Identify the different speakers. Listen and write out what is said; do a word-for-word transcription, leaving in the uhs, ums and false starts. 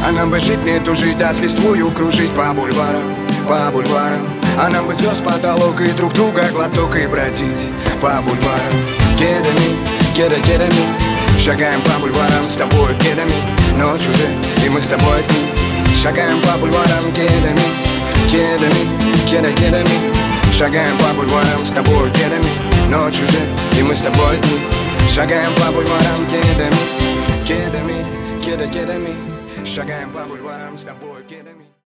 Speaker 1: А нам бы жить, не тужить, а с листвою кружить по бульварам, по бульварам. А нам бы звезд потолок и друг друга глоток и бродить по бульварам. Кедами, кеда, кедами, шагаем по бульварам с тобой кедами. Ночь уже, и мы с тобой одни. Шагаем по бульварам кедами, кедами, кеда, кедами. Шагаем по бульварам с тобой кедами. Ночь уже, и мы с тобой одни. Шагаем по бульварам кедами, кедами, кеда, кедами. Шагаем по бульварам с тобой кедами.